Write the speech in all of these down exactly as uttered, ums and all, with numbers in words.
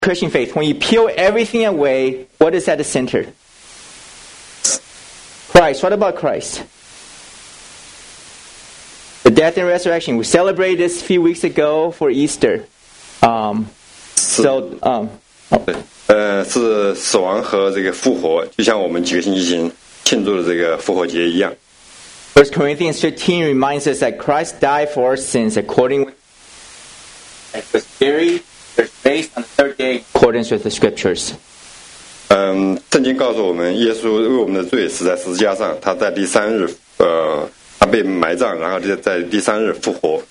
Christian faith, when you peel everything away, what is at the center? Christ. What about Christ? The death and resurrection. We celebrated this a few weeks ago for Easter. Um, so, um, oh. 呃，是死亡和这个复活，就像我们几个星期前庆祝的这个复活节一样。 First Corinthians fifteen reminds us that Christ died for our sins according with was buried, was raised on the third day in accordance with the scriptures. 嗯，圣经告诉我们，耶稣为我们的罪死在十字架上，他在第三日，呃，他被埋葬，然后就在第三日复活。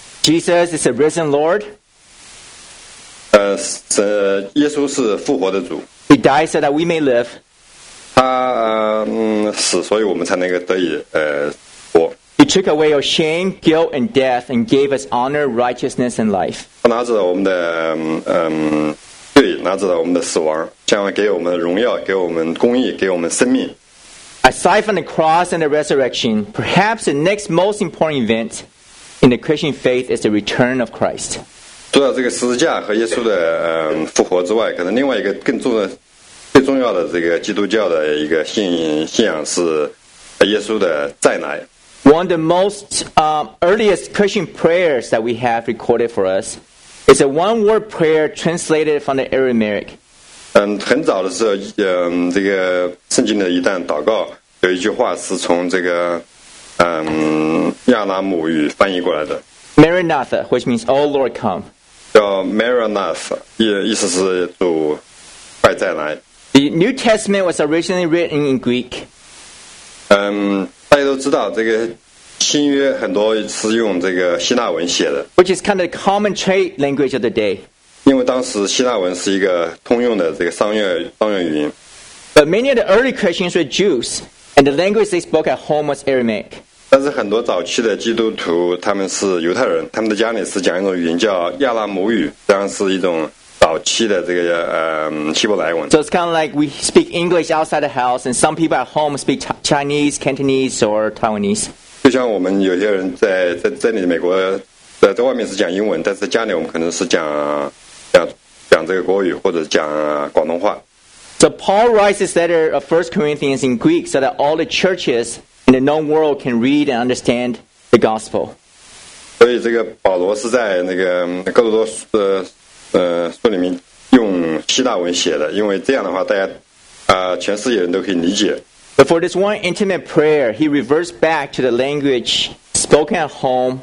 Jesus is a risen Lord. 呃，是耶稣是复活的主。 He died so that we may live. 他呃嗯死，所以我们才能够得以呃活。 He took away our shame, guilt, and death, and gave us honor, righteousness, and life. 他拿着我们的嗯。嗯对，拿着了我们的死亡，将给我们荣耀，给我们公义，给我们生命。 Aside from the cross and the resurrection, perhaps the next most important event in the Christian faith is the return of Christ. 除了这个十字架和耶稣的呃复活之外，可能另外一个更重的、最重要的这个基督教的一个信信仰是耶稣的再来。 One of the most um, earliest Christian prayers that we have recorded for us is a one-word prayer translated from the Aramaic. 嗯，很早的时候，嗯，这个圣经的一段祷告有一句话是从这个嗯亚拉姆语翻译过来的。 Maranatha, which means "Oh Lord, come." 叫 Maranatha， 意意思是主快再来。 The New Testament was originally written in Greek. 嗯，大家都知道这个。新约很多是用这个希腊文写的 which is kind of the common trade language of the day. 因为当时希腊文是一个通用的这个商业商业语言。 But many of the early Christians were Jews, and the language they spoke at home was Aramaic. 但是很多早期的基督徒他们是犹太人，他们的家里是讲一种语言叫亚拉姆语，这样是一种早期的这个呃希伯来文。 So it's kind of like we speak English outside the house, and some people at home speak Chinese, Cantonese, or Taiwanese. 就像我们有些人在在这里美国在在外面是讲英文，但是在家里我们可能是讲讲讲这个国语或者讲广东话。 So Paul writes this letter of First Corinthians in Greek so that all the churches in the known world can read and understand the gospel. 所以这个保罗是在那个哥罗多呃呃书里面用希腊文写的，因为这样的话大家啊、呃、全世界人都可以理解。 But for this one intimate prayer, he reverts back to the language spoken at home,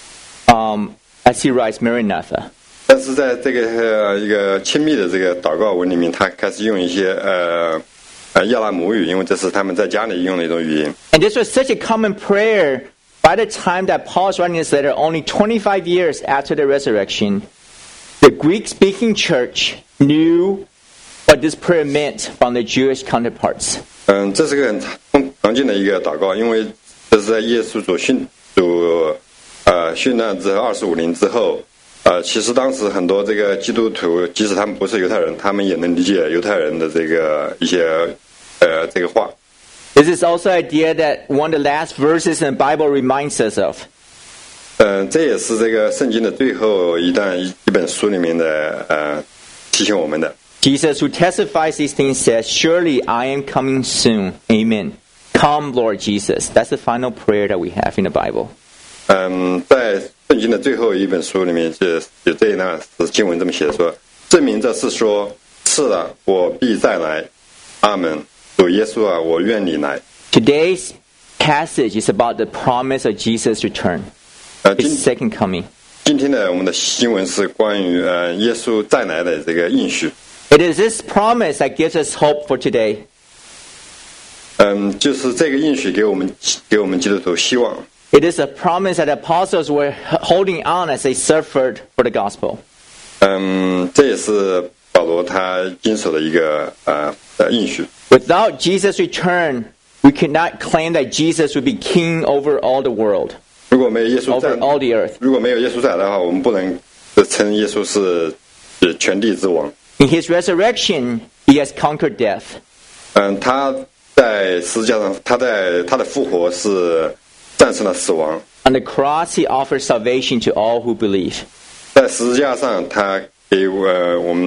um, as he writes Maranatha. 但是在这个呃一个亲密的这个祷告文里面，他开始用一些呃呃亚拉姆语，因为这是他们在家里用的一种语言。 And this was such a common prayer by the time that Paul is writing this letter, only twenty-five years after the resurrection, the Greek-speaking church knew what this prayer meant from their Jewish counterparts. 嗯，这是个很常常见的一个祷告，因为这是在耶稣主殉主呃殉难之后二十五年之后，呃，其实当时很多这个基督徒，即使他们不是犹太人，他们也能理解犹太人的这个一些呃这个话。 This is also an idea that one of the last verses in the Bible reminds us of. 嗯，这也是这个圣经的最后一段一一本书里面的呃提醒我们的。 Jesus, who testifies these things, says, "Surely I am coming soon. Amen. Come, Lord Jesus." That's the final prayer that we have in the Bible. 嗯，在圣经的最后一本书里面，就有这一段是经文这么写的说：“证明这是说，是的，我必再来。阿门。主耶稣啊，我愿你来。” Today's passage is about the promise of Jesus' return, 呃， his 今 second coming. 今天的我们的新闻是关于呃耶稣再来的这个应许。 It is this promise that gives us hope for today. 嗯，就是这个应许给我们给我们基督徒希望。 It is a promise that the apostles were holding on as they suffered for the gospel. 嗯，这也是保罗他经手的一个呃呃应许。 Without Jesus' return, we could not claim that Jesus would be king over all the world, 如果没有耶稣在 over all the earth. 如果没有耶稣在的话，我们不能称耶稣是是全地之王。 In his resurrection, he has conquered death. 嗯，他在十字架上，他在他的复活是战胜了死亡。 On the cross, he offers salvation to all who believe. 在十字架上，他给呃我们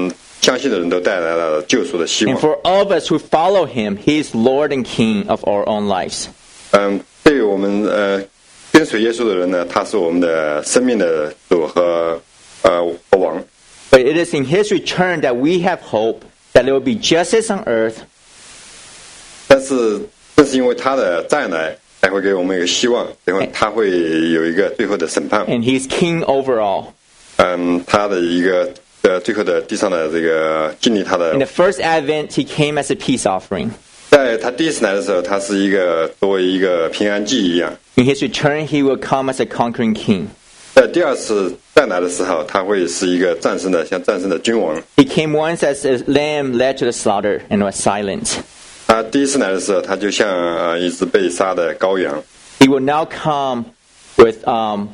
相信的人都带来了救赎的希 And 望。 for all of us who follow him, he is Lord and King of our own lives. 嗯，对于我们呃跟随耶稣的人呢，他是我们的生命的主和呃和王。 But it is in his return that we have hope that there will be justice on earth. 但是正是因为他的再来，才会给我们一个希望，因为他会有一个最后的审判。 And he's king over all. 嗯，他的一个呃最后的地上的这个经历，他 In 的 the first advent, he came as a peace offering. 在他第一次来的时候，他是一个作为一个平安祭一样。 In his return, he will come as a conquering king. 在第二次再来的时候，他会是一个战胜的，像战胜的君王。 He came once as a lamb led to the slaughter and was silent. 他第一次来的时候，他就像呃一只被杀的羔羊。 He will now come with um,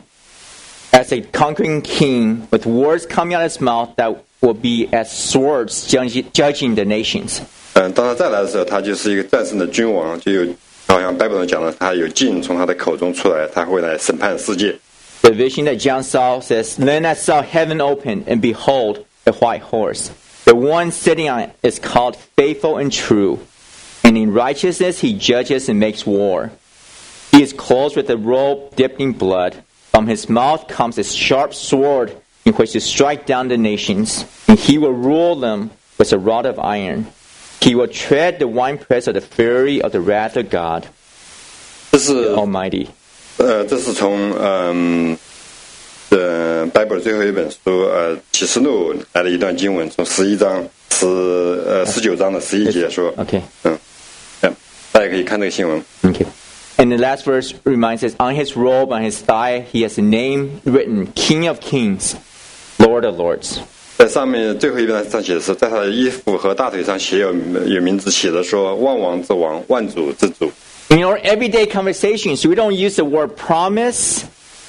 as a conquering king with words coming out of his mouth that will be as swords judging, judging the nations. 嗯，当他再来的时候，他就是一个战胜的君王，就有好像拜本上讲了，他有劲从他的口中出来，他会来审判世界。 The vision that John saw says, Then I saw heaven open, and behold, a white horse. The one sitting on it is called Faithful and True, and in righteousness he judges and makes war. He is clothed with a robe dipped in blood. From his mouth comes a sharp sword in which to strike down the nations, and he will rule them with a rod of iron. He will tread the winepress of the fury of the wrath of God 这是 Almighty. 呃，这是从嗯呃《Bible》最后一本书呃《启示录》来的一段经文，从十一章十呃十九章的十一节说， Okay. 嗯，嗯，大家可以看这个新闻。 Thank you. And the last verse reminds us, on his robe, on his thigh, he has a name written, King of Kings, Lord of Lords. 在上面最后一篇上写的是，在他的衣服和大腿上写有有名字，写着说：“万王之王，万主之主。” In our everyday conversations, we don't use the word promise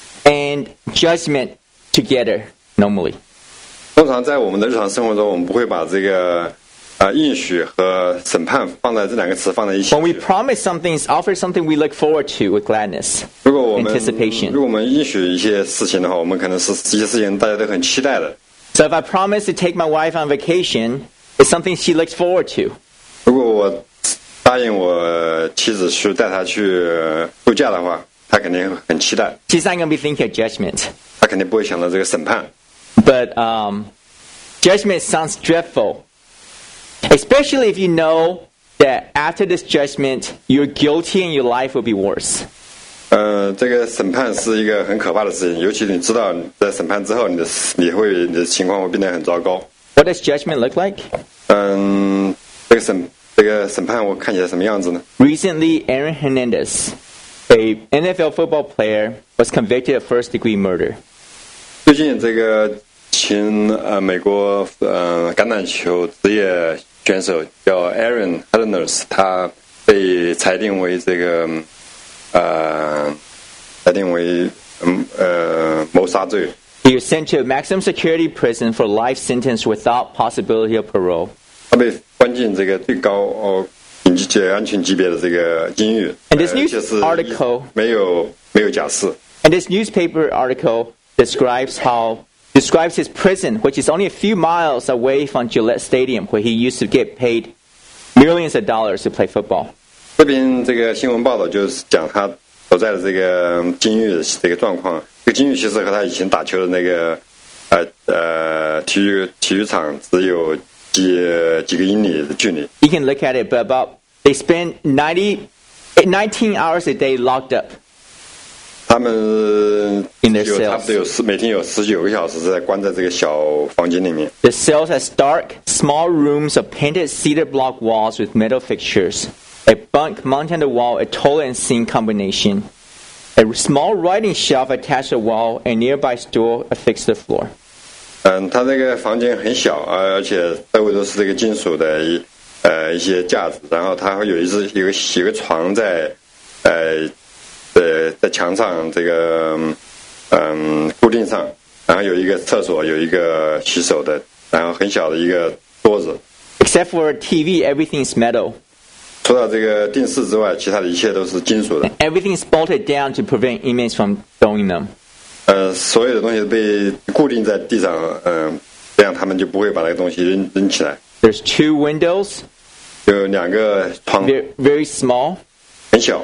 and judgment together normally. 通常在我们的日常生活中，我们不会把这个啊、呃、应许和审判放在这两个词放在一起 When we promise something, it's often something we look forward to with gladness, 如果我们 anticipation. 如果我们应许一些事情的话，我们可能是这些事情大家都很期待的。 So if I promise to take my wife on vacation, it's something she looks forward to. 如果我答应我妻子去带她去度假的话，她肯定很期待， She's not going to be thinking of judgment. 她肯定不会想到这个审判。 But um, judgment sounds dreadful, especially if you know that after this judgment, you're guilty and your life will be worse. 呃，这个审判是一个很可怕的事情，尤其你知道在审判之后，你的你会你的情况会变得很糟糕。 What does judgment look like? 嗯，这个审这个审判我看起来什么样子呢？ Recently, Aaron Hernandez, a N F L football player, was convicted of first-degree murder. 最近这个前呃美国呃橄榄球职业选手叫 Aaron Hernandez， 他被裁定为这个呃裁定为嗯呃谋杀罪。 He was sent to a maximum security prison for life sentence without possibility of parole. 他被关进这个最高哦紧急级安全级别的这个监狱， And this 呃 news 就是 article- 没有没有假释。 And this newspaper article describes how describes his prison, which is only a few miles away from Gillette Stadium, where he used to get paid millions of dollars to play football. 这边这个新闻报道就是讲他所在的这个监狱的这个状况。这个监狱其实和他以前打球的那个呃呃体育体育场只有几几个英里的距离。 You can look at it, but about they spend ninety, nineteen hours a day locked up. 他们 In their 有 cells. 差不多有十每天有十九个小时在关在这个小房间里面。 The cells has dark, small rooms of painted cedar block walls with metal fixtures, a bunk mounted on the wall, a toilet and sink combination, a small writing shelf attached to the wall, a nearby stool affixed to the floor. 嗯，他这个房间很小，而而且周围都是这个金属的一呃一些架子，然后它会有一只有个有个床在呃呃在墙上这个嗯固定上，然后有一个厕所，有一个洗手的，然后很小的一个桌子。 Except for T V, everything is metal. 除了这个电视之外，其他的一切都是金属的。 Everything is bolted down to prevent inmates from throwing them. 呃，所有的东西被固定在地上，嗯、呃， 这样他们就不会把那个东西扔扔起来。 There's two windows. 有两个窗， They're very small. 很小。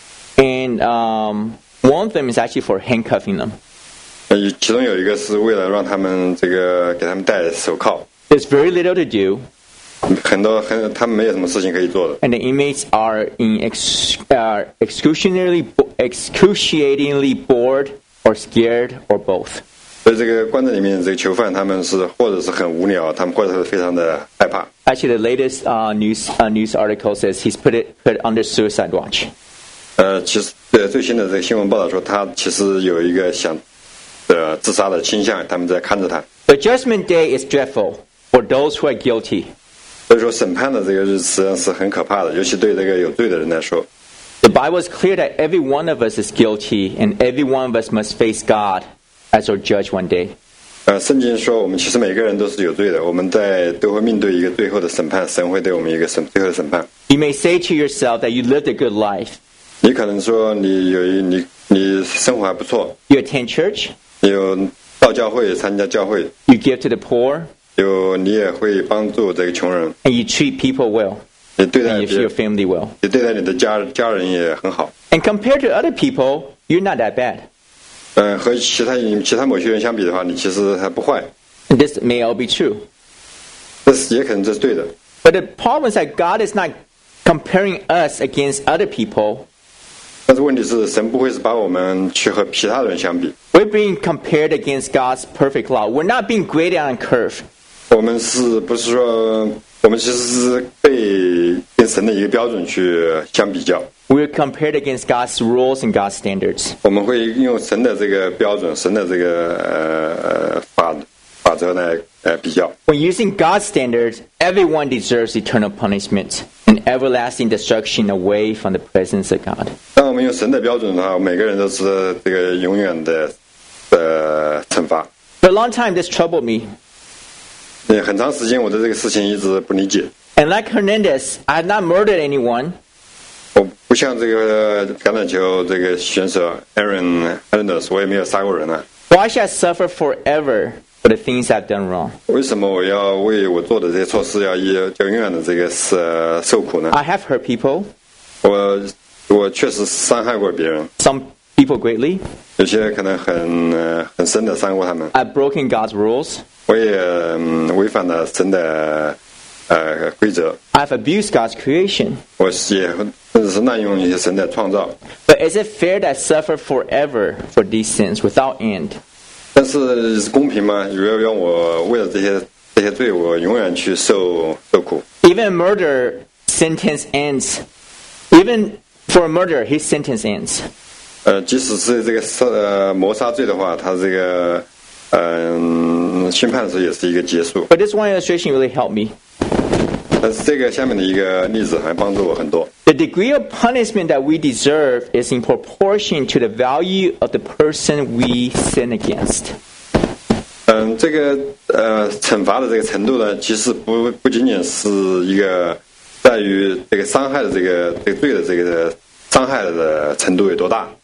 And um, one of them is actually for handcuffing them. 呃，其中有一个是为了让他们这个给他们戴手铐。 There's very little to do. 很多很他们没有什么事情可以做的。 And the inmates are in ex, uh, excruciatingly, excruciatingly bored or scared or both. 所以这个关在里面这个囚犯，他们是或者是很无聊，他们或者是非常的害怕。 Actually, the latest uh, news uh, news article says he's put it put under suicide watch. 呃，其实呃最新的这个新闻报道说，他其实有一个想呃自杀的倾向，他们在看着他。 The judgment day is dreadful for those who are guilty. 所以说，审判的这个日子实际上是很可怕的，尤其对这个有罪的人来说。 The Bible is clear that every one of us is guilty, and every one of us must face God as our judge one day. 呃，圣经说我们其实每个人都是有罪的，我们在都会面对一个最后的审判，神会对我们一个审最后的审判。 You may say to yourself that you lived a good life. 你可能说你有一你你生活还不错， You attend church. 你有到教会参加教会， You give to the poor, 有你也会帮助这个穷人， and you treat people well, 你对待 and you 别 treat your family well. 你对待你的家家人也很好。 And compared to other people, you're not that bad. 嗯，和其他其他某些人相比的话，你其实还不坏， And this may all be true. 这是也可能这是对的。 But the problem is that God is not comparing us against other people. 但是问题是，神不会是把我们去和其他人相比， We're being compared against God's perfect law. We're not being graded on a curve. 我们是不是说我们其实是被跟神的一个标准去相比较？ We're compared against God's rules and God's standards. 我们会用神的这个标准、神的这个呃法法则来呃比较。 When using God's standards, everyone deserves eternal punishment and everlasting destruction away from the presence of God. 当我们用神的标准的话，每个人都是这个永远的呃惩罚。 For a long time, this troubled me. 呃很长时间我对这个事情一直不理解。 And like Hernandez, I have not murdered anyone. 我不像这个橄榄球这个选手 Aaron Hernandez， 我也没有杀过人啊。 Why should I suffer forever for the things I've done wrong? 为什么我要为我做的这些错事要一要永远的这个是受苦呢？ I have hurt people, 我我确实伤害过别人， some people greatly. 有些可能很呃很深的伤过他们。 I've broken God's rules. 我也、嗯、违反了神的呃规则， I've abused God's creation. 我也甚至是滥用一些神的创造。 But is it fair that I suffer forever for these sins without end? 但是是公平吗？如果让我为了这些这些罪，我永远去受受苦？ Even a murder sentence ends. Even for a murder, his sentence ends. 呃，即使是这个杀呃谋杀罪的话，他这个嗯、呃、宣判的时候也是一个结束。 But this one illustration really helped me. 但是这个下面的一个例子还帮助我很多。 The degree of punishment that we deserve is in proportion to the value of the person we sin against. 嗯，这个呃惩罚的这个程度呢，其实不不仅仅是一个在于这个伤害的这个这个罪的这个伤害的程度有多大。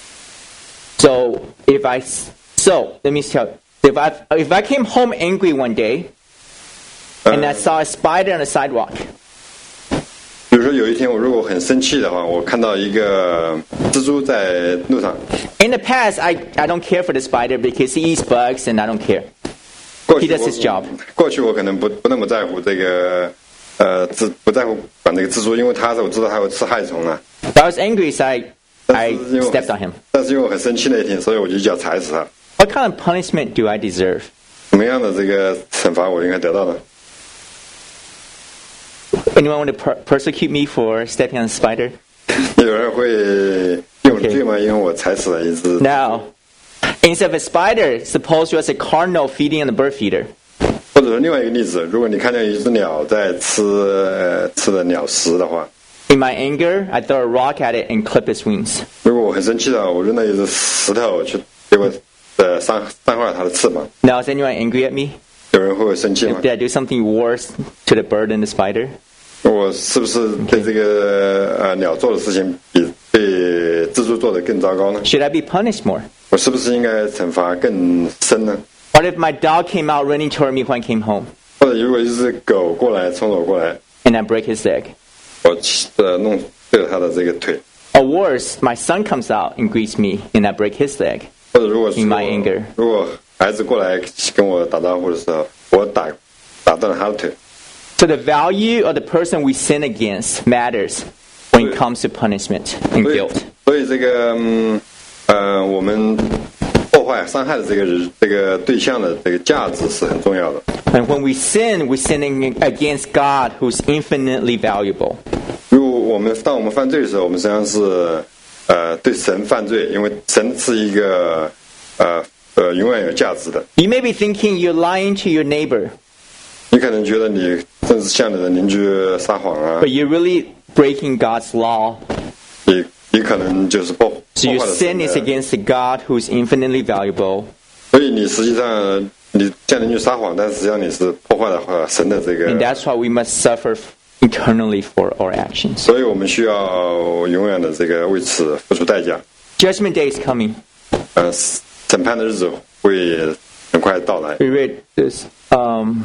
So if I so let me tell you, if I if I came home angry one day and I saw a spider on the sidewalk, 比如说有一天我如果很生气的话，我看到一个蜘蛛在路上。 in the past I I don't care for the spider because he eats bugs and I don't care. 过去 He does his job. 过去我可能不不那么在乎这个呃蜘不在乎管这个蜘蛛，因为它我知道它会吃害虫啊。 But I was angry, so I 但 I 是因为 stepped on him. 但是因为我很生气那一天，所以我就一脚踩死它。 What kind of punishment do I deserve? 什么样的这个惩罚我应该得到呢？ Anyone want to per- persecute me for stepping on a spider? 有人会定我的罪吗？因为我踩死了一只。 No. Instead of a spider, suppose you was a cardinal feeding on a bird feeder. 或者是另外一个例子，如果你看见一只鸟在吃呃吃的鸟食的话， In my anger, I throw a rock at it and clip its wings. 如果我很生气的话，我扔了一只石头去，结果呃伤伤害了它的翅膀。 Now, is anyone angry at me? 有人会生气吗？ Did I do something worse to the bird and the spider? 我是不是对这个呃鸟做的事情比被蜘蛛做的更糟糕呢？ Should I be punished more? 我是不是应该惩罚更深呢？ What if my dog came out running toward me when I came home 或者如果一只狗过来冲我过来， and I break his leg? 我呃弄对了他的这个腿， Or worse, my son comes out and greets me and I break his leg. 或者如果是 In my 我 anger. 如果孩子过来跟我打招呼的时候，我打打断了他的腿。 So the value of the person we sin against matters when it comes to punishment and 所以 guilt. 所以这个嗯呃我们破坏伤害的这个人这个对象的这个价值是很重要的。 And when we sin, we're sinning against God, who's infinitely valuable. 如果我们当我们犯罪的时候，我们实际上是呃对神犯罪，因为神是一个呃呃永远有价值的。 You may be thinking you're lying to your neighbor, 你可能觉得你正是向你的邻居撒谎啊， but you're really breaking God's law. 你你可能就是破 So 破 your 坏了 sin 神 is 的， against the God who's infinitely valuable. 所以你实际上你向邻居撒谎，但实际上你是破坏了呃神的这 And 个， that's why we must suffer eternally for our actions. 所以我们需要永远的这个为此付出代价。 Judgment day is coming. 呃，审判的日子会很快到来。 We read this. Um,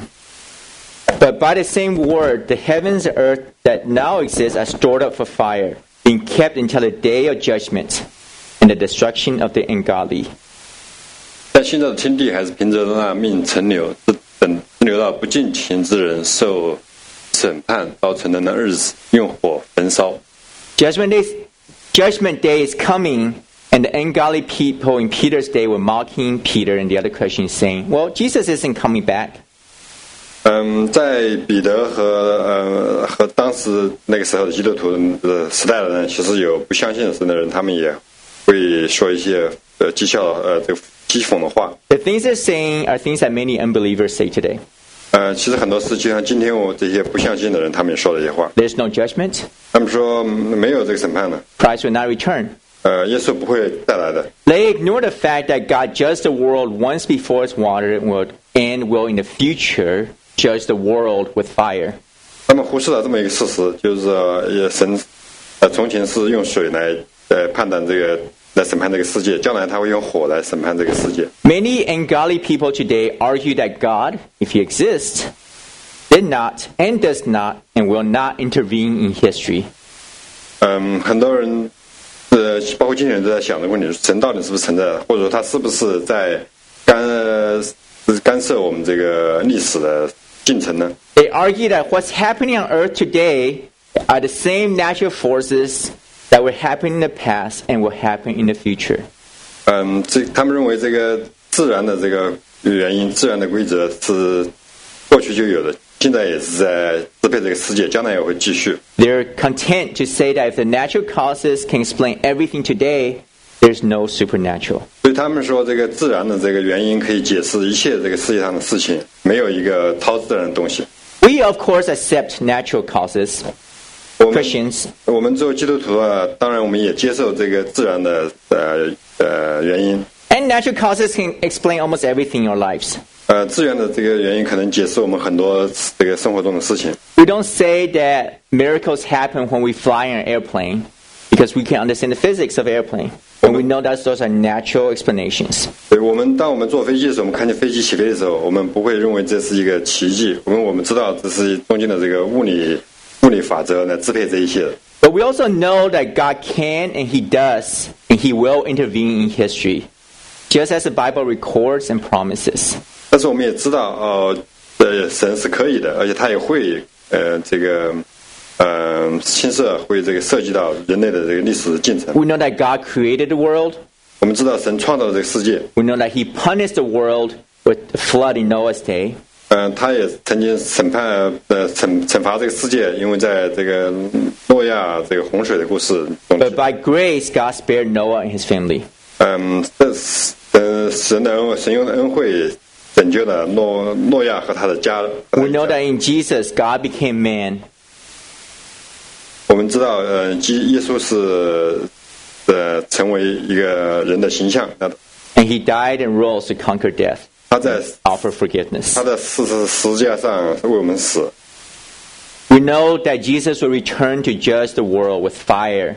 but by the same word, the heavens and earth that now exist are stored up for fire, being kept until the day of judgment and the destruction of the ungodly. 但现在的天地还是凭着那命存留，是等留到不敬虔之人受审判到成人的日子，用火焚烧。 Judgment day, judgment day is coming, and the ungodly people in Peter's day were mocking Peter and the other Christians, saying, "Well, Jesus isn't coming back." 嗯，在彼得和呃和当时那个时候的基督徒的时代的人，其实有不相信神的人，他们也会说一些呃讥笑呃这个讥讽的话。 The things they're saying are things that many unbelievers say today. 呃，其实很多事，就像今天我这些不相信的人，他们也说了一些话。 There's no judgment. 他们说、嗯没有这个审判的， Christ will not return. 呃，耶稣不会带来的。 They ignore the fact that God judged the world once before it's watered and will in the future judge the world with fire. 他们忽视了这么一个事实，就是说也神呃从前是用水来呃判断这个来审判这个世界，将来他会用火来审判这个世界。 Many ungodly people today argue that God, if he exists, did not and does not and will not intervene in history. 嗯，很多人呃，包括今天人都在想的问题是：神到底是不是存在，或者说他是不是在干呃干涉我们这个历史的进程呢？ They argue that what's happening on earth today are the same natural forces that were happening in the past and will happen in the future. 嗯，这他们认为这个自然的这个原因、自然的规则是过去就有的，现在也是在支配这个世界，将来也会继续。 They're content to say that if the natural causes can explain everything today, there's no supernatural. 所以他们说，这个自然的这个原因可以解释一切这个世界上的事情，没有一个超自然的东西。 We, of course, accept natural causes. 我们 Christians. 我们作为基督徒啊，当然我们也接受这个自然的呃呃原因。 And natural causes can explain almost everything in our lives. 呃，自然的这个原因可能解释我们很多这个生活中的事情。 We don't say that miracles happen when we fly in an airplane because we can understand the physics of airplane. And we know that those are natural explanations. 对，我们当我们坐飞机的时候，我们看见飞机起飞的时候，我们不会认为这是一个奇迹，因为我们知道这是中间的这个物理物理法则来支配这一切的。 But we also know that God can and He does and He will intervene in history, just as the Bible records and promises. 但是我们也知道，呃，呃，神是可以的，而且他也会，呃，这个，呃，牵涉会这个涉及到人类的这个历史进程。 We know that God created the world. 我们知道神创造了这个世界， We know that He punished the world with the flood in Noah's day. 嗯、他也曾经审判，呃，惩惩罚这个世界，因为在这个诺亚这个洪水的故事中， But by grace, God spared Noah and his family. 嗯，这是呃神的恩，神用的恩惠拯救了诺诺亚和他的家。和他 We 的 know 家 that in Jesus, God became man. 我们知道，呃，基耶稣是呃成为一个人的形象，那 And He died and rose to conquer death, 他在 offer forgiveness. 他在十十十字架上为我们死。 We know that Jesus will return to judge the world with fire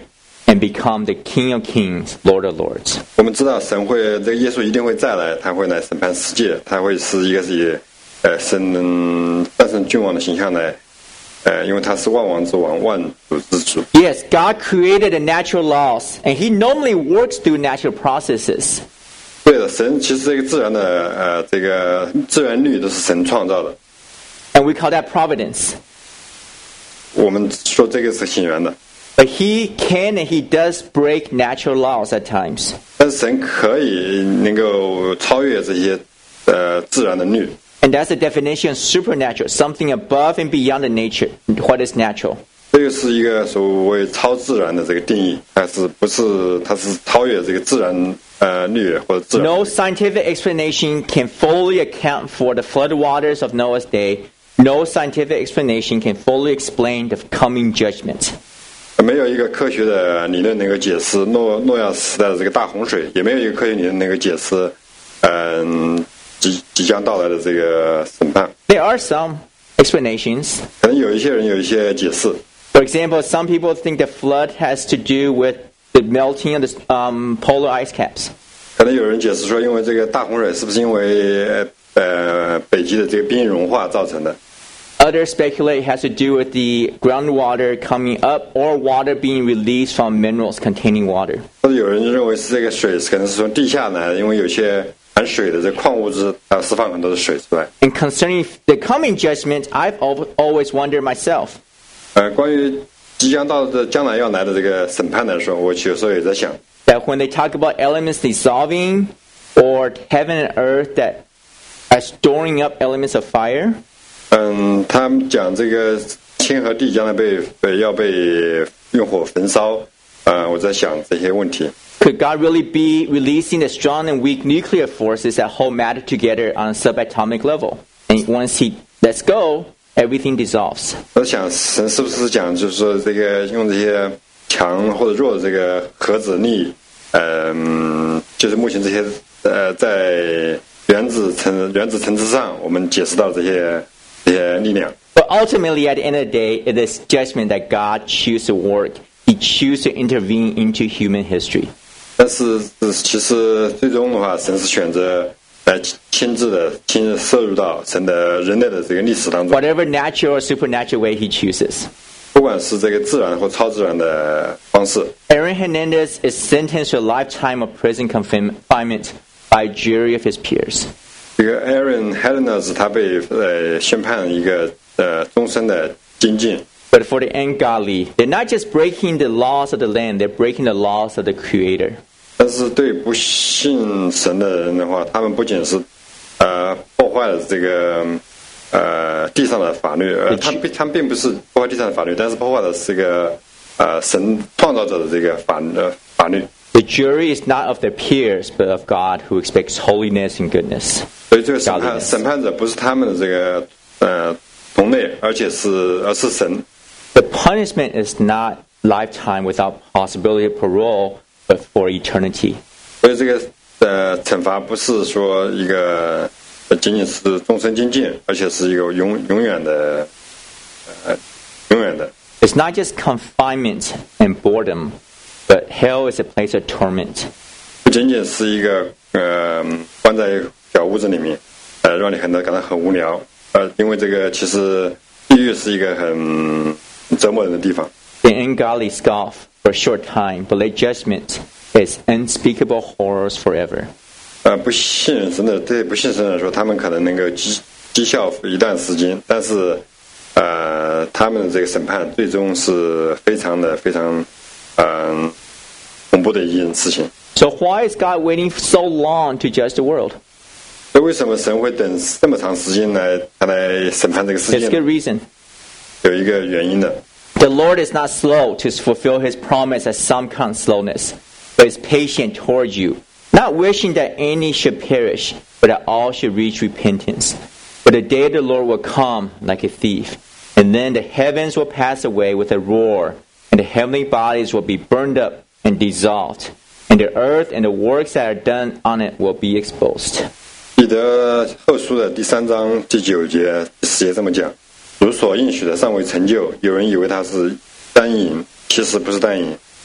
and become the King of Kings, Lord of Lords. 我们知道神会，这个耶稣一定会再来，他会来审判世界，他会是一个是以呃神战胜君王的形象来，呃，因为他是万王之王，万主之主。 Yes, God created the natural laws, and He normally works through natural processes. 对的，神其实这个自然的呃这个自然律都是神创造的， And we call that providence. 我们说这个是显然的。 But He can and He does break natural laws at times. 但是神可以能够超越这些呃自然的律。 And that's the definition of supernatural, something above and beyond the nature. What is natural? 这个是一个所谓超自然的这个定义，还是不是？它是超越这个自然呃律或者自然。 No scientific explanation can fully account for the floodwaters of Noah's day. No scientific explanation can fully explain the coming judgment. 没有一个科学的理论能够解释诺诺亚时代的这个大洪水，也没有一个科学理论能够解释，嗯，即即将到来的这个审判。 There are some explanations. 可能有一些人有一些解释。 For example, some people think the flood has to do with the melting of the um, polar ice caps. 可能有人解释说，因为这个大洪水是不是因为呃北极的这个冰融化造成的？ Others speculate it has to do with the groundwater coming up or water being released from minerals containing water. 或者有人认为是这个水可能是从地下来的，因为有些含水的这矿物质，它释放很多的水出来。 And concerning the coming judgment, I've always wondered myself. 呃，关于即将到的将来要来的这个审判来说，我有时候也在想。 That when they talk about elements dissolving or heaven and earth that are storing up elements of fire, 嗯，他们讲这个天和地将来被被要被用火焚烧，呃，我在想这些问题。 could God really be releasing the strong and weak nuclear forces that hold matter together on a subatomic level? And once He lets go, everything dissolves. 我想神是不是讲就是说这个用这些强或者弱的这个核子力，嗯，就是目前这些呃在原子层原子层次上，我们解释到这些。这些力量。 But ultimately, at the end of the day, it is judgment that God chooses to work. He chooses to intervene into human history. 但是其实最终的话，神是选择来亲自的亲自摄入到神的人类的这个历史当中。 Whatever natural or supernatural way He chooses. 不管是这个自然或超自然的方式。 Aaron Hernandez is sentenced to a lifetime of prison confinement by a jury of his peers. 这个 Aaron Hernandez 他被呃宣判一个呃终身的监禁。 But for the ungodly, they're not just breaking the laws of the land; they're breaking the laws of the Creator. 但是对不信神的人的话，他们不仅是呃破坏了这个呃地上的法律，呃，他他们并不是破坏地上的法律，但是破坏的是这个呃神创造者的这个法呃法律。 The jury is not of their peers, but of God, who expects holiness and goodness. 所以这个审判审判者不是他们的这个呃同类，而且是而是神。 The punishment is not lifetime without possibility of parole, but for eternity. 所以这个呃惩罚不是说一个仅仅是终身监禁，而且是一个永永远的呃永远的。 It's not just confinement and boredom, but hell is a place of torment. 不仅仅是一个呃关在小屋子里面，呃让你很感到很无聊，呃因为这个其实地狱是一个很折磨人的地方。 The ungodly scoff for a short time, but their judgment is unspeakable horrors forever. 呃，不信神的对不信神来说，他们可能能够讥讥笑一段时间，但是呃，他们的这个审判最终是非常的非常嗯、呃、恐怖的一件事情。 So why is God waiting so long to judge the world? 所以为什么神会等这么长时间来他来审判这个世 There's 界 good 呢？ reason. 有一个原因的。 The Lord is not slow to fulfill His promise as some count slowness, but is patient towards you, not wishing that any should perish, but that all should reach repentance. But the day of the Lord will come like a thief, and then the heavens will pass away with a roar, and the heavenly bodies will be burned up and dissolved, and the earth and the works that are done on it will be exposed. 彼得后书的第三章第九节第十节这么讲：主所应许的尚未成就，有人以为他是单引，其实不是单引，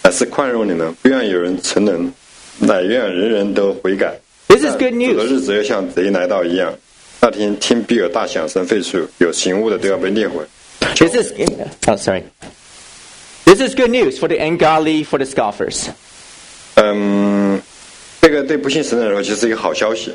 乃是宽容你们，不愿有人沉沦，乃愿人人都悔改。 This is good 主的 news. 日子要像贼来到一样，那天天必有大响声废除，有行恶的都要被灭毁。 This is oh sorry. This is good news for the ungodly, for the scoffers. 嗯，这个对不信神的人说，其实是一个好消息。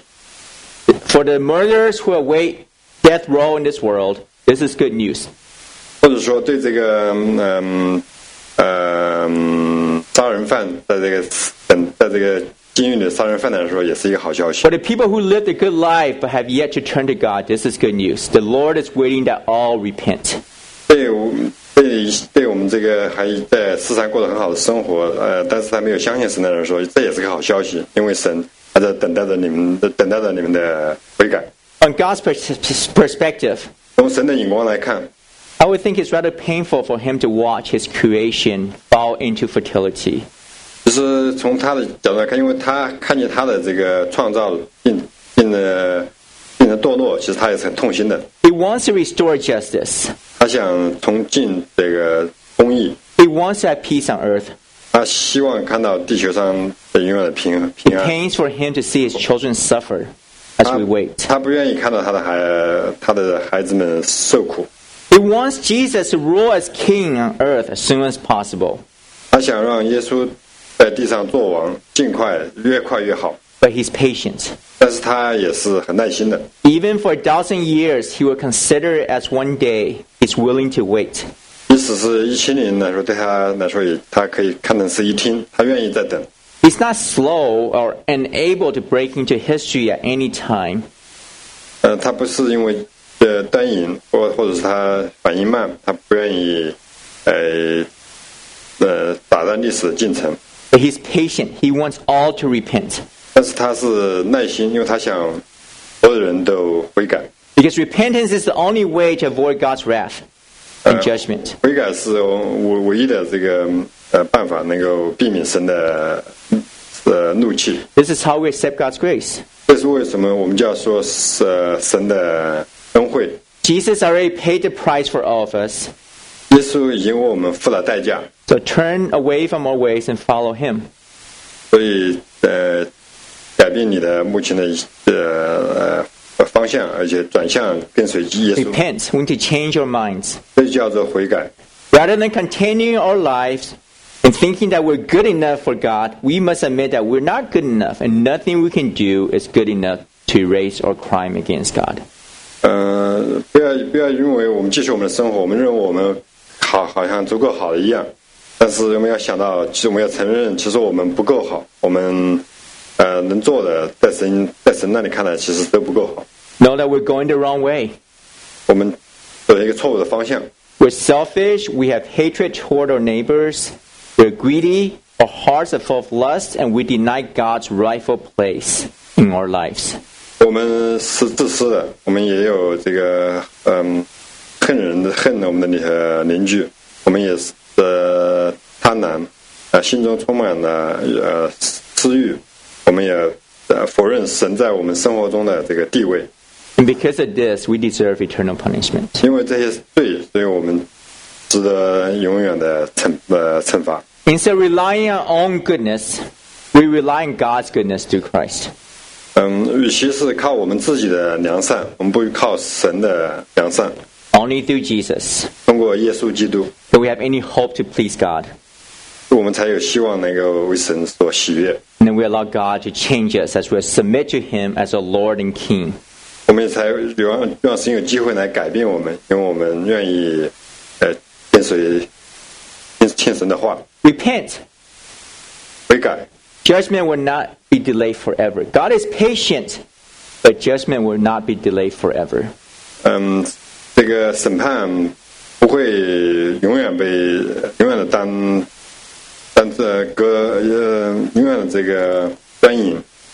For the murderers who await death row in this world, this is good news. 或者说对这个嗯呃嗯杀人犯在这个等在这个监狱里杀人犯来说，也是一个好消息 For。the people who lived a good life but have yet to turn to God, this is good news. The Lord is waiting that all repent. 对我对对我们这个还在世上过得很好的生活，呃，但是还没有相信神的人说，这也是个好消息，因为神还在等待着你们的，等待着你们的悔改。 On God's pers- perspective, 从神的眼光来看， I would think it's rather painful for him to watch his creation fall into fertility. 就是从他的角度来看，因为他看见他的这个创造并并的并的堕落，其实他也是很痛心的。 He wants to restore justice. 他想重进这个公义， He wants to have peace on earth. 他希望看到地球上的永远的平平 It 安。 pains for him to see his children suffer as 他 we wait. 他不愿意看到他的孩他的孩子们受苦。 He wants Jesus to rule as king on earth as soon as possible. 他想让耶稣在地上做王，尽快越快越好。 But he's patient. 但是他也是很耐心的。 Even for a thousand years, he will consider it as one day. He's willing to wait. 即使是一千年来说，对他来说也，他可以看成是一天，他愿意再等。 He's not slow or unable to break into history at any time. 呃，他不是因为呃单引或或者是他反应慢，他不愿意呃呃打断历史的进程。 But he's patient. He wants all to repent. 但是他是耐心，因为他想所有人都悔改。 Because repentance is the only way to avoid God's wrath and judgment. 悔改是唯唯一的这个呃办法，能够避免神的呃怒气。 This is how we accept God's grace. 这是为什么我们就要说是、呃、神的恩惠。 Jesus already paid the price for all of us. 耶稣已经为我们付了代价， So turn away from our ways and follow him. 所以呃改变你的目前的呃呃方向，而且转向跟随耶稣， Repent. We need to change our minds. 这就叫做悔改。 Rather than continuing our lives and thinking that we're good enough for God, we must admit that we're not good enough and nothing we can do is good enough to erase our crime against God. 呃，不要不要因为我们继续我们的生活，我们认为我们好好像足够好的一样，但是我们要想到，其实我们要承认，其实我们不够好，我们呃能做的，在神在神那里看来，其实都不够好， Know that we're going the wrong way. 我们走一个错误的方向。 We're selfish. We have hatred toward our neighbors. We're greedy. Our hearts are full of lust, and we deny God's rightful place in our lives. 我们是自私的，我们也有这个嗯恨人的恨我们的呃邻居，我们也是呃贪婪，啊、呃、心中充满了呃私欲，我们也呃否认神在我们生活中的这个地位。 And because of this, we deserve eternal punishment. 因为这些罪，所以我们值得永远的惩呃惩罚。 Instead of relying on our own goodness, we rely on God's goodness through Christ. 嗯，与其是靠我们自己的良善，我们不如靠神的良善， Only through Jesus 通过耶稣基督， do we have any hope to please God. 我们才有希望能够为神所喜悦。 And then we allow God to change us as we submit to Him as our Lord and King. 我们才让让神有机会来改变我们，因为我们愿意呃跟随听神的话， Repent. 悔改。 Judgment will not be delayed forever. God is patient, but judgment will not be delayed forever. 嗯，这个审判不会永远被永远的当当这个呃永远的这个端引。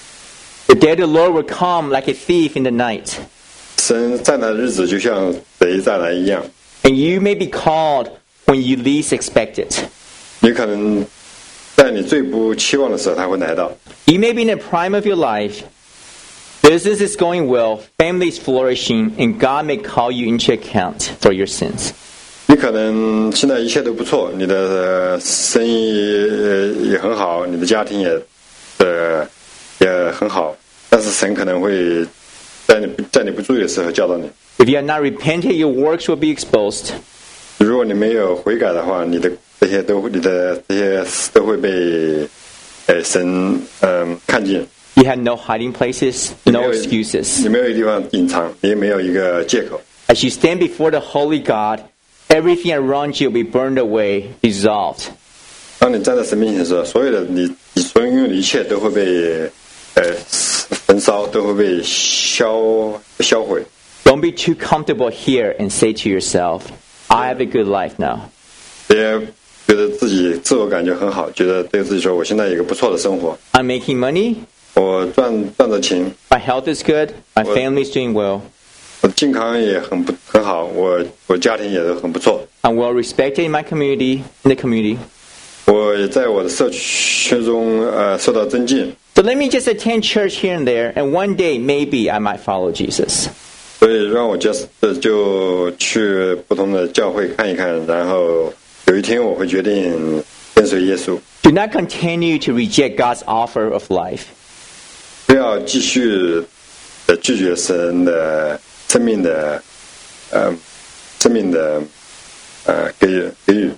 The day of the Lord will come like a thief in the night, 神再来的日子就像贼再来一样， and you may be called when you least expect it. 你可能在你最不期望的时候，他会来到。 You may be in the prime of your life. Business is going well, family is flourishing, and God may call you into account for your sins. 你可能现在一切都不错，你的生意也很好，你的家庭也呃也很好，但是神可能会在你在你不注意的时候教导你。 If you are not repented, your works will be exposed. 如果你没有悔改的话，你的这些都你的这些都会被呃神嗯、呃、看见。 You have no hiding places, no excuses. 你没有一个地方隐藏，你也没有一个借口。 As you stand before the holy God, everything around you will be burned away, dissolved. 当你站在神面前的时候，所有的你你所拥有的一切都会被呃焚烧，都会被销销毁。 Don't be too comfortable here and say to yourself, I have a good life now. 别觉得自己自我感觉很好，觉得对自己说我现在有一个不错的生活。 I'm making money. 我赚赚着钱。 My health is good. My family is doing well. 我健康也很不很好，我我家庭也都很不错。 I'm well respected in my community, in the community. 我也在我的社区中呃受到尊敬。 So let me just attend church here and there, and one day maybe I might follow Jesus. 所以让我 just 就去不同的教会看一看，然后有一天我会决定跟随耶稣。 Do not continue to reject God's offer of life. 不要继续的拒绝神的生命的呃生命的呃给予给予。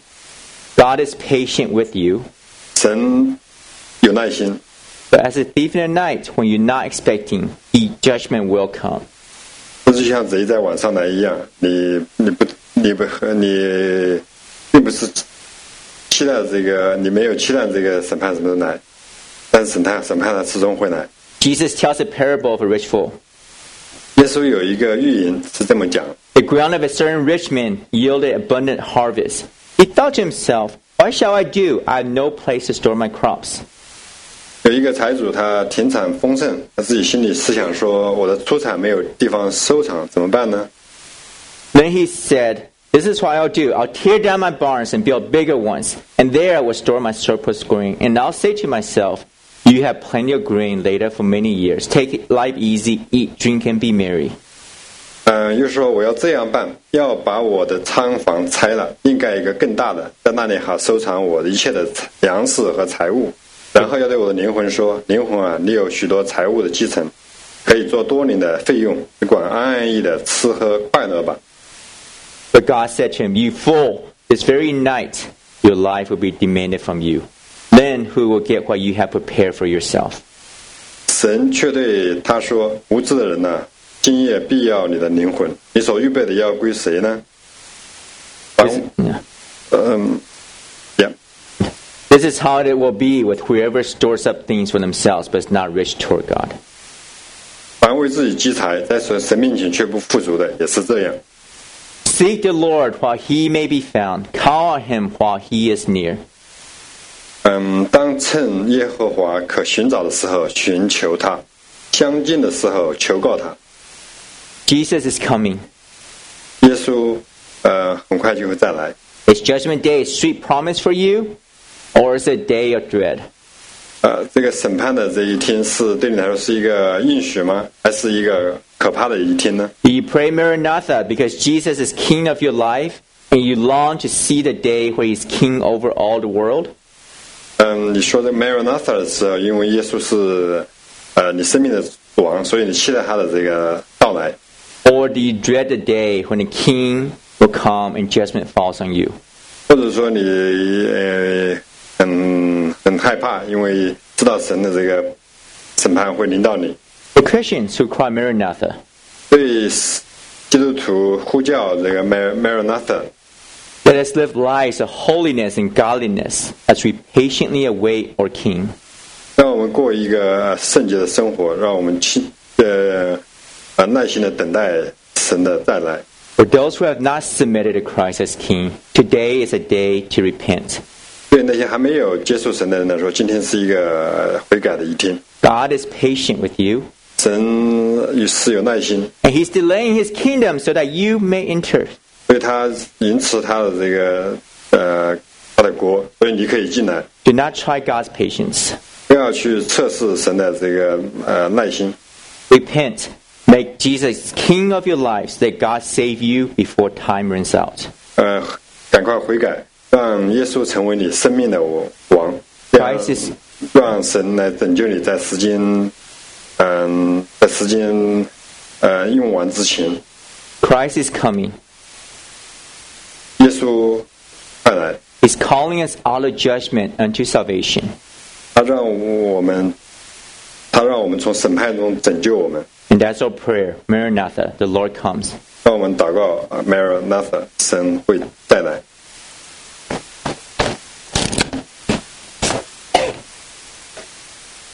God is patient with you. 神有耐心。 But as a thief in the night, when you're not expecting, the judgment will come. 不是像贼在晚上来一样，你你不你不你并不是期待这个，你没有期待这个审判什么的来，但是审判审判它始终会来。 Jesus tells a parable of a rich fool. 耶稣有一个寓言是这么讲 The ground of a certain rich man yielded abundant harvest. He thought to himself, What shall I do? I have no place to store my crops. 有一个财主，他田产丰盛，他自己心里思想说：“我的出产没有地方收藏，怎么办呢？” Then he said, This is what I'll do. I'll tear down my barns and build bigger ones, and there I will store my surplus grain. And I'll say to myself, You have plenty of grain laid up for many years. Take life easy, eat, drink, and be merry. 嗯，又说我要这样办，要把我的仓房拆了，另盖一个更大的，在那里好收藏我的一切的粮食和财物。然后要对我的灵魂说：“灵魂啊，你有许多财物的继承，可以做多年的费用，你管安安逸逸的吃喝快乐吧。” But God said to him, You fool, this very night your life will be demanded from you. Then who will get what you have prepared for yourself? 神却对他说：“无知的人呐、啊，今夜必要你的灵魂，你所预备的要归谁呢？” This, yeah. 嗯 ，Yeah. This is how it will be with whoever stores up things for themselves but is not rich toward God. 凡为自己积财，在神面前却不富足的，也是这样。 Seek the Lord while he may be found. Call on him while he is near. 嗯，当趁耶和华可寻找的时候寻求他，相近的时候求告他。 Jesus is coming. 耶稣，呃，很快就会再来。 Is Judgment Day a sweet promise for you, or is it a day of dread? 呃，这个审判的这一天是对你来说是一个应许吗？还是一个可怕的一天呢？ Do you pray Maranatha because Jesus is King of your life, and you long to see the day where he's King over all the world? 嗯，你说的 Maranatha 的时候，因为耶稣是呃你生命的王，所以你期待他的这个到来。 Or do you dread the day when the King will come and judgment falls on you? 或者说你呃很很害怕，因为知道神的这个审判会临到你。 For Christians who cry Maranatha, 对基督徒呼叫这个 Maranatha。 let us live lives of holiness and godliness as we patiently await our King. 让我们过一个圣洁的生活，让我们亲呃呃耐心的等待神的再来。 For those who have not submitted to Christ as King, today is a day to repent. 对那些还没有接受神的人来说，今天是一个悔改的一天。 God is patient with you, 神是有耐心， and he's delaying his kingdom so that you may enter. 所以他延迟他的这个呃他的国，所以你可以进来。 Do not try God's patience. 不要去测试神的这个呃耐心。 Repent. Make Jesus King of your lives, that God save you before time runs out. 呃， 要悔改，让耶稣成为你生命的王， Christ is 让神来拯救你在时间，嗯，在时间呃用完之前， Christ is coming. 耶稣快来， He's calling us out of judgment unto salvation. 他让我们，他让我们从审判中拯救我们。 And that's our prayer. Maranatha, the Lord comes. 让我们祷告啊 ，Maranatha， 神会再来。